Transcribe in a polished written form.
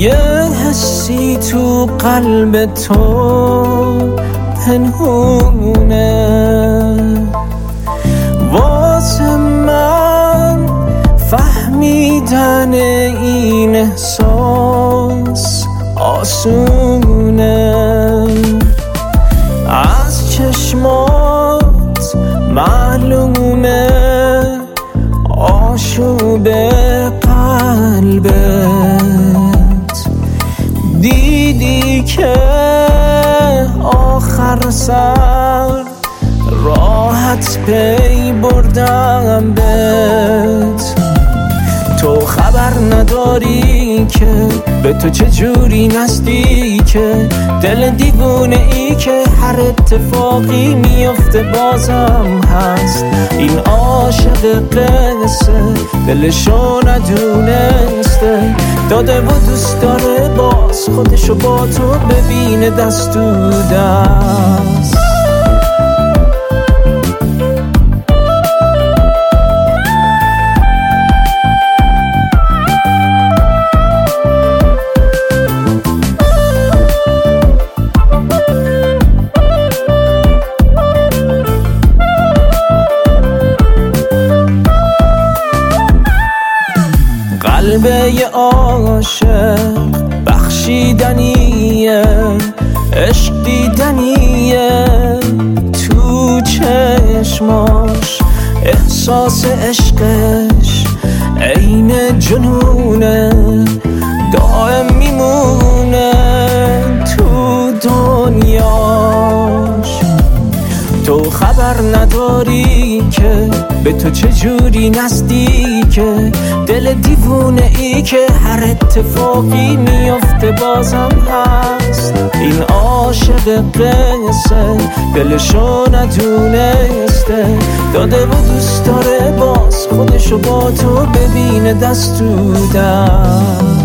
یه حسی تو قلب تو پنهونه، واسه من فهمیدن این احساس آسونه. از چشمات معلومه آشوب قلبت، دیدی که آخر سر راحت پی بردم بهت. تو خبر نداری که به تو چجوری نزدیکه، دل دیوونه ای که هر اتفاقی میفته بازم هست. این عاشق قصه دلشو ندونسته، داده و دوست داره باز خودشو با تو ببینه دست تو دست. قلب یه عاشق بخشیدنیه، عشق دیدنیه، تو چشماش احساس عشقش عین جنونه، دائم میمونه تو دنیاش. تو خبر نداری که به تو چجوری نزدیکه، دل دیوونه ای که هر اتفاقی میفته بازم هست. این عاشق قصه دلشو ندونسته، داده و دوست داره باز خودشو با تو ببینه دست تو دست.